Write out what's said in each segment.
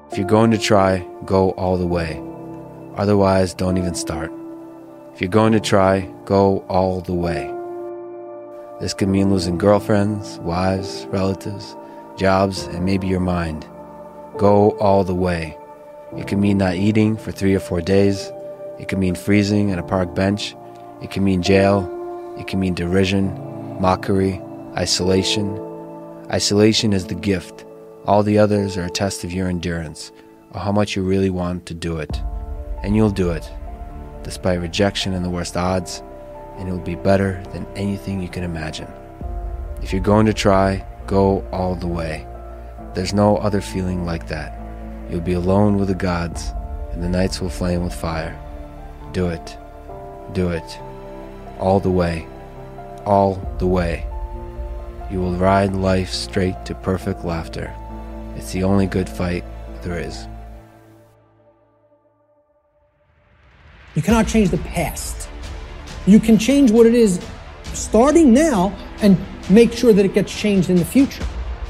If you're going to try, go all the way. Otherwise, don't even start. If you're going to try, go all the way. This could mean losing girlfriends, wives, relatives, jobs, and maybe your mind. Go all the way. It could mean not eating for 3 or 4 days. It could mean freezing on a park bench. It can mean jail. It can mean derision, mockery, isolation. Isolation is the gift. All the others are a test of your endurance, or how much you really want to do it. And you'll do it, despite rejection and the worst odds, and it will be better than anything you can imagine. If you're going to try, go all the way. There's no other feeling like that. You'll be alone with the gods, and the nights will flame with fire. Do it. Do it. All the way. All the way. You will ride life straight to perfect laughter. It's the only good fight there is. You cannot change the past. You can change what it is starting now and make sure that it gets changed in the future.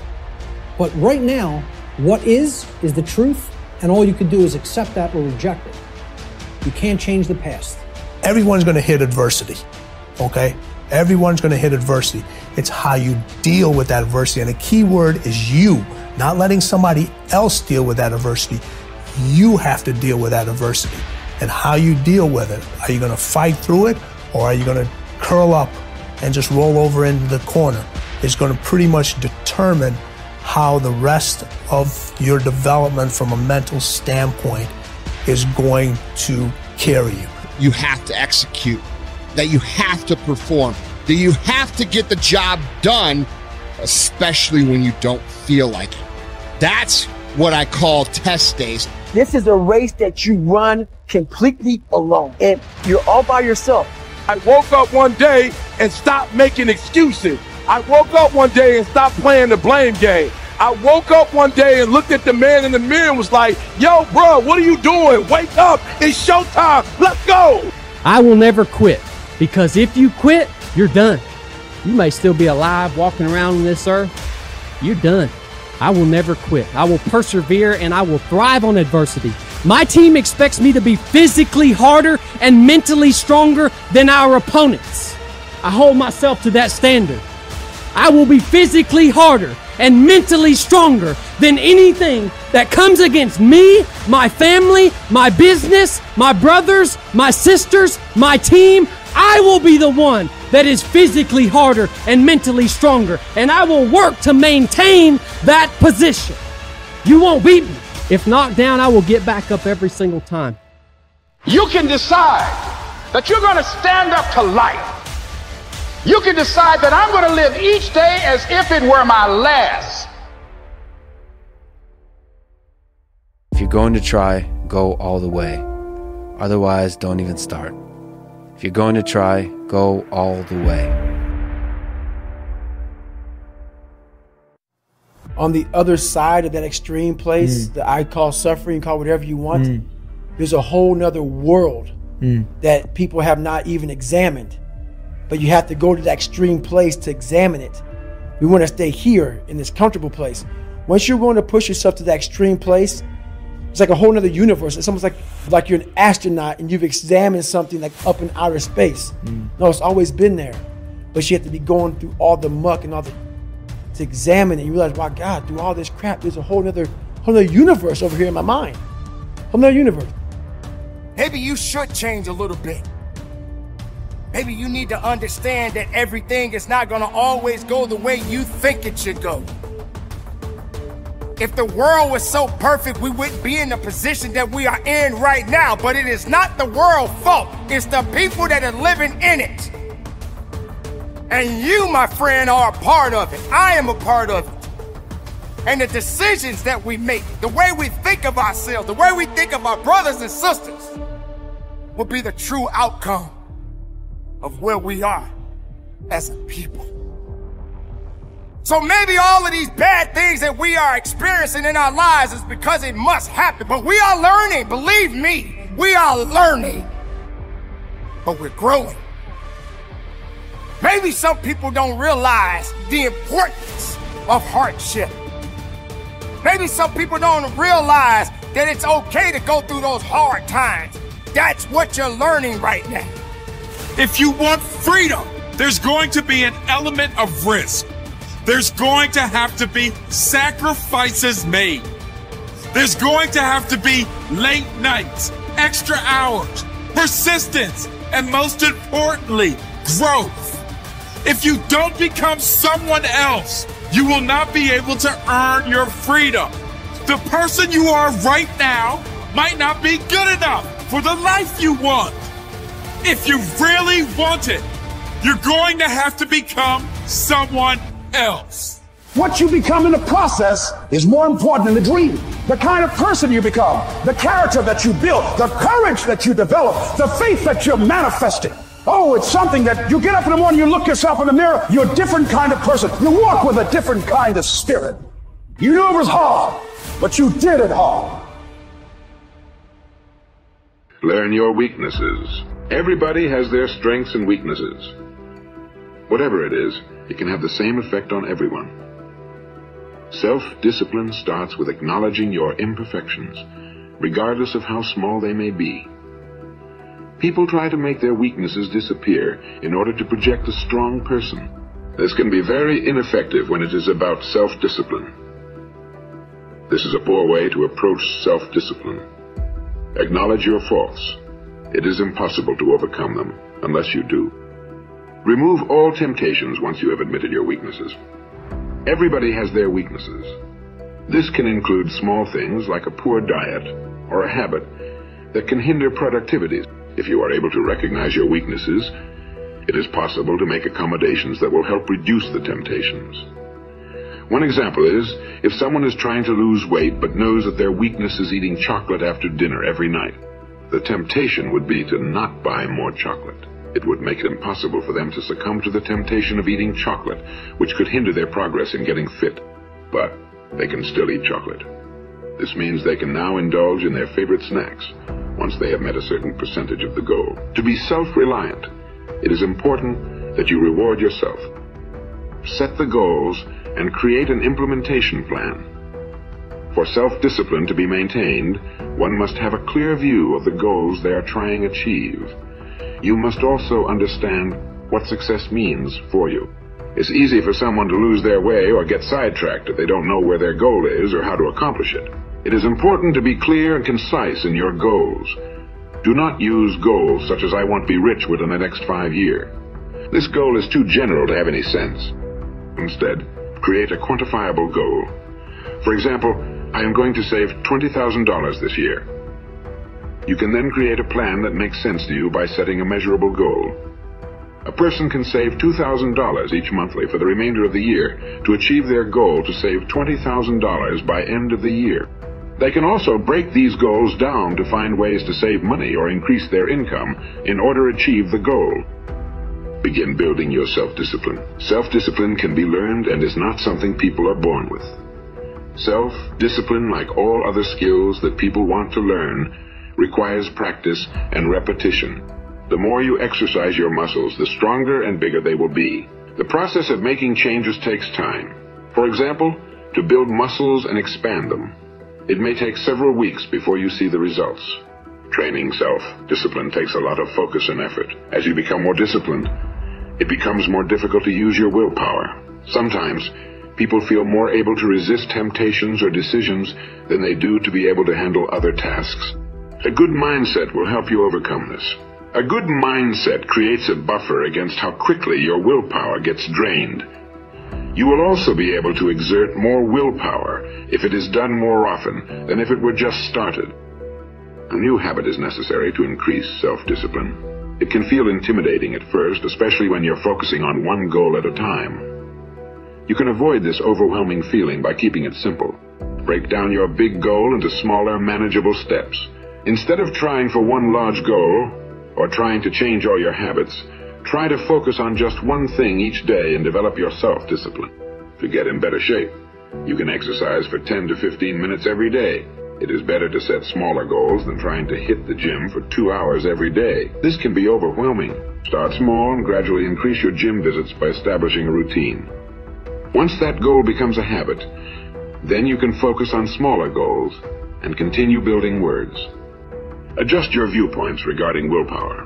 But right now, what is the truth, and all you can do is accept that or reject it. You can't change the past. Everyone's going to hit adversity, okay? Everyone's going to hit adversity. It's how you deal with that adversity. And the key word is you, not letting somebody else deal with that adversity. You have to deal with that adversity. And how you deal with it. Are you going to fight through it, or are you going to curl up and just roll over into the corner? It's going to pretty much determine how the rest of your development from a mental standpoint is going to carry you. You have to execute, that you have to perform, that you have to get the job done, especially when you don't feel like it. That's what I call test days. This is a race that you run completely alone, and you're all by yourself. I woke up one day and stopped making excuses. I woke up one day and stopped playing the blame game. I woke up one day and looked at the man in the mirror and was like, yo, bro, what are you doing? Wake up. It's showtime. Let's go. I will never quit, because if you quit, you're done. You may still be alive walking around on this earth. You're done. I will never quit. I will persevere, and I will thrive on adversity. My team expects me to be physically harder and mentally stronger than our opponents. I hold myself to that standard. I will be physically harder and mentally stronger than anything that comes against me, my family, my business, my brothers, my sisters, my team. I will be the one that is physically harder and mentally stronger, and I will work to maintain that position. You won't beat me. If knocked down, I will get back up every single time. You can decide that you're going to stand up to life. You can decide that I'm going to live each day as if it were my last. If you're going to try, go all the way. Otherwise, don't even start. If you're going to try, go all the way. On the other side of that extreme place that I call suffering, call whatever you want, there's a whole nother world that people have not even examined. But you have to go to that extreme place to examine it. We want to stay here in this comfortable place. Once you're going to push yourself to that extreme place, it's like a whole nother universe. It's almost like you're an astronaut and you've examined something like up in outer space. No, it's always been there. But you have to be going through all the muck and all the to examine it. You realize, wow, God, through all this crap, there's a whole nother universe over here in my mind. Whole nother universe. Maybe you should change a little bit. Maybe you need to understand that everything is not going to always go the way you think it should go. If the world was so perfect, we wouldn't be in the position that we are in right now. But it is not the world's fault. It's the people that are living in it. And you, my friend, are a part of it. I am a part of it. And the decisions that we make, the way we think of ourselves, the way we think of our brothers and sisters, will be the true outcome of where we are as a people. So maybe all of these bad things that we are experiencing in our lives is because it must happen. But we are learning, believe me, we are learning. But we're growing. Maybe some people don't realize the importance of hardship. Maybe some people don't realize that it's okay to go through those hard times. That's what you're learning right now. If you want freedom, there's going to be an element of risk. There's going to have to be sacrifices made. There's going to have to be late nights, extra hours, persistence, and most importantly, growth. If you don't become someone else, you will not be able to earn your freedom. The person you are right now might not be good enough for the life you want. If you really want it, you're going to have to become someone else. What you become in the process is more important than the dream. The kind of person you become, the character that you build, the courage that you develop, the faith that you're manifesting. Oh, it's something that you get up in the morning, you look yourself in the mirror, you're a different kind of person. You walk with a different kind of spirit. You knew it was hard, but you did it hard. Learn your weaknesses. Everybody has their strengths and weaknesses. Whatever it is, it can have the same effect on everyone. Self-discipline starts with acknowledging your imperfections, regardless of how small they may be. People try to make their weaknesses disappear in order to project a strong person. This can be very ineffective when it is about self-discipline. This is a poor way to approach self-discipline. Acknowledge your faults. It is impossible to overcome them unless you do. Remove all temptations once you have admitted your weaknesses. Everybody has their weaknesses. This can include small things like a poor diet or a habit that can hinder productivity. If you are able to recognize your weaknesses, it is possible to make accommodations that will help reduce the temptations. One example is, if someone is trying to lose weight but knows that their weakness is eating chocolate after dinner every night, the temptation would be to not buy more chocolate. It would make it impossible for them to succumb to the temptation of eating chocolate, which could hinder their progress in getting fit. But they can still eat chocolate. This means they can now indulge in their favorite snacks once they have met a certain percentage of the goal. To be self-reliant, it is important that you reward yourself. Set the goals and create an implementation plan. For self-discipline to be maintained, one must have a clear view of the goals they are trying to achieve. You must also understand what success means for you. It's easy for someone to lose their way or get sidetracked if they don't know where their goal is or how to accomplish it. It is important to be clear and concise in your goals. Do not use goals such as I want to be rich within the next 5 years. This goal is too general to have any sense. Instead, create a quantifiable goal. For example, I am going to save $20,000 this year. You can then create a plan that makes sense to you by setting a measurable goal. A person can save $2,000 each monthly for the remainder of the year to achieve their goal to save $20,000 by end of the year. They can also break these goals down to find ways to save money or increase their income in order to achieve the goal. Begin building your self-discipline. Self-discipline can be learned and is not something people are born with. Self-discipline, like all other skills that people want to learn, requires practice and repetition. The more you exercise your muscles, the stronger and bigger they will be. The process of making changes takes time. For example, to build muscles and expand them, it may take several weeks before you see the results. Training self-discipline takes a lot of focus and effort. As you become more disciplined, it becomes more difficult to use your willpower. Sometimes, people feel more able to resist temptations or decisions than they do to be able to handle other tasks. A good mindset will help you overcome this. A good mindset creates a buffer against how quickly your willpower gets drained. You will also be able to exert more willpower if it is done more often than if it were just started. A new habit is necessary to increase self-discipline. It can feel intimidating at first, especially when you're focusing on one goal at a time. You can avoid this overwhelming feeling by keeping it simple. Break down your big goal into smaller, manageable steps. Instead of trying for one large goal, or trying to change all your habits, try to focus on just one thing each day and develop your self-discipline. To get in better shape, you can exercise for 10 to 15 minutes every day. It is better to set smaller goals than trying to hit the gym for 2 hours every day. This can be overwhelming. Start small and gradually increase your gym visits by establishing a routine. Once that goal becomes a habit, Then you can focus on smaller goals and continue building words. Adjust your viewpoints regarding willpower.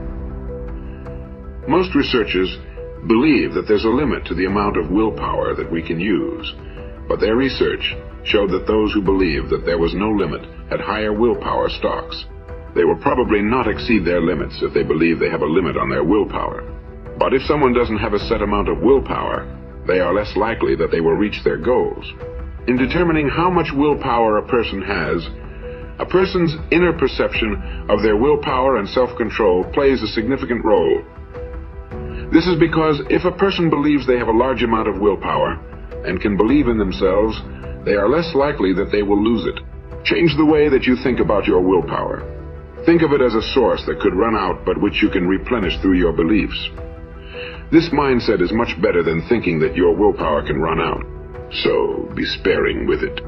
Most researchers believe that there's a limit to the amount of willpower that we can use, but their research showed that those who believed that there was no limit had higher willpower stocks. They will probably not exceed their limits if they believe they have a limit on their willpower. But if someone doesn't have a set amount of willpower, they are less likely that they will reach their goals. In determining how much willpower a person has, a person's inner perception of their willpower and self-control plays a significant role. This is because if a person believes they have a large amount of willpower and can believe in themselves, they are less likely that they will lose it. Change the way that you think about your willpower. Think of it as a source that could run out but which you can replenish through your beliefs. This mindset is much better than thinking that your willpower can run out. So be sparing with it.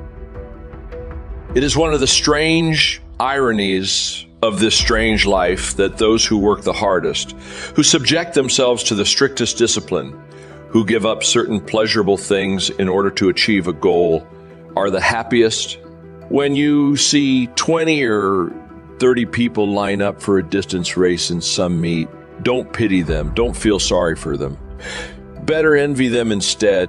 It is one of the strange ironies of this strange life that those who work the hardest, who subject themselves to the strictest discipline, who give up certain pleasurable things in order to achieve a goal, are the happiest. When you see 20 or 30 people line up for a distance race in some meet, don't pity them. Don't feel sorry for them. Better envy them instead.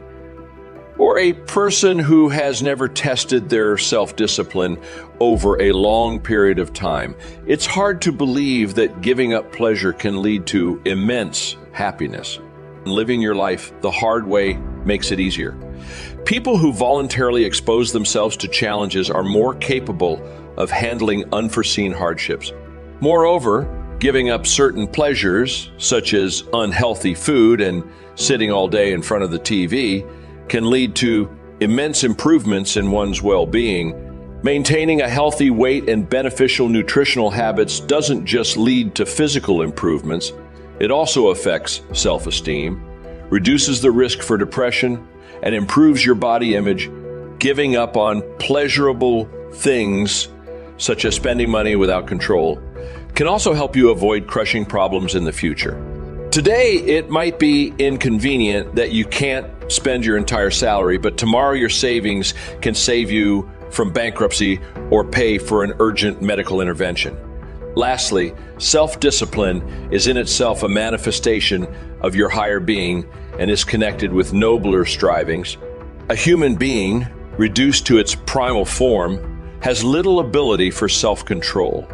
Or a person who has never tested their self-discipline over a long period of time. It's hard to believe that giving up pleasure can lead to immense happiness. Living your life the hard way makes it easier. People who voluntarily expose themselves to challenges are more capable of handling unforeseen hardships. Moreover, giving up certain pleasures, such as unhealthy food and sitting all day in front of the TV, can lead to immense improvements in one's well-being. Maintaining a healthy weight and beneficial nutritional habits doesn't just lead to physical improvements, it also affects self-esteem, reduces the risk for depression, and improves your body image. Giving up on pleasurable things, such as spending money without control, can also help you avoid crushing problems in the future. Today, it might be inconvenient that you can't spend your entire salary, but tomorrow your savings can save you from bankruptcy or pay for an urgent medical intervention. Lastly, self-discipline is in itself a manifestation of your higher being and is connected with nobler strivings. A human being, reduced to its primal form, has little ability for self-control.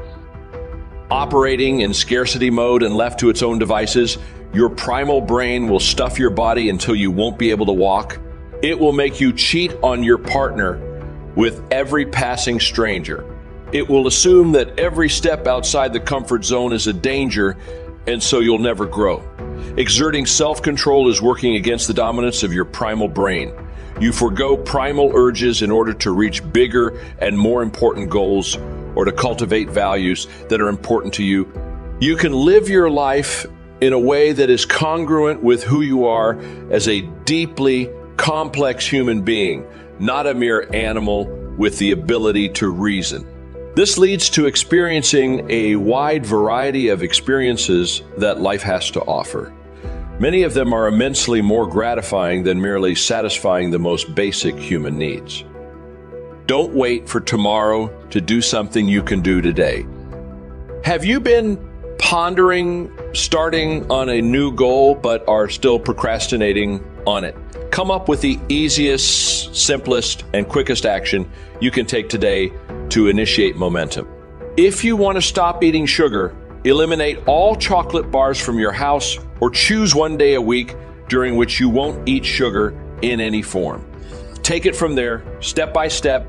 Operating in scarcity mode and left to its own devices, your primal brain will stuff your body until you won't be able to walk. It will make you cheat on your partner with every passing stranger. It will assume that every step outside the comfort zone is a danger, and so you'll never grow. Exerting self-control is working against the dominance of your primal brain. You forego primal urges in order to reach bigger and more important goals or to cultivate values that are important to you. You can live your life in a way that is congruent with who you are as a deeply complex human being, not a mere animal with the ability to reason. This leads to experiencing a wide variety of experiences that life has to offer. Many of them are immensely more gratifying than merely satisfying the most basic human needs. Don't wait for tomorrow to do something you can do today. Have you been pondering starting on a new goal but are still procrastinating on it? Come up with the easiest, simplest, and quickest action you can take today to initiate momentum. If you want to stop eating sugar, eliminate all chocolate bars from your house or choose one day a week during which you won't eat sugar in any form. Take it from there, step by step.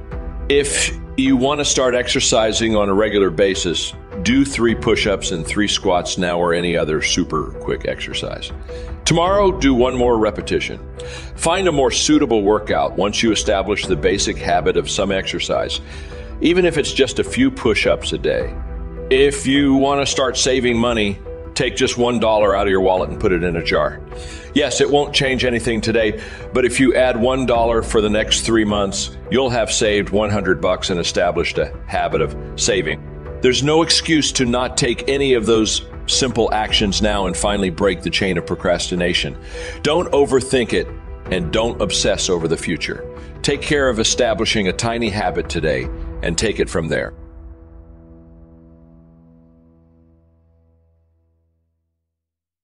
If you want to start exercising on a regular basis, do 3 push-ups and 3 squats now or any other super quick exercise. Tomorrow, do 1 more repetition. Find a more suitable workout once you establish the basic habit of some exercise, even if it's just a few push-ups a day. If you want to start saving money, take just $1 out of your wallet and put it in a jar. Yes, it won't change anything today, but if you add $1 for the next 3 months, you'll have saved $100 and established a habit of saving. There's no excuse to not take any of those simple actions now and finally break the chain of procrastination. Don't overthink it and don't obsess over the future. Take care of establishing a tiny habit today and take it from there.